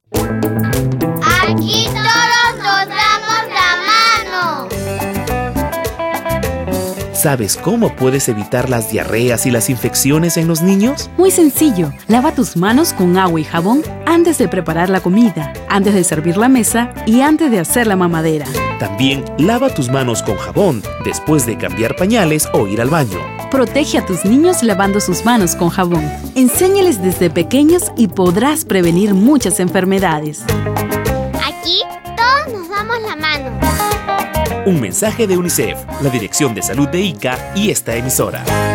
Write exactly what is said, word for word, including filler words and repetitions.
Aquí todos nos damos la mano. ¿Sabes cómo puedes evitar las diarreas y las infecciones en los niños? Muy sencillo. Lava tus manos con agua y jabón antes de preparar la comida, antes de servir la mesa y antes de hacer la mamadera. También lava tus manos con jabón después de cambiar pañales o ir al baño. Protege a tus niños lavando sus manos con jabón. Enséñales desde pequeños y podrás prevenir muchas enfermedades. Aquí todos nos damos la mano. Un mensaje de UNICEF, la Dirección de Salud de Ica y esta emisora.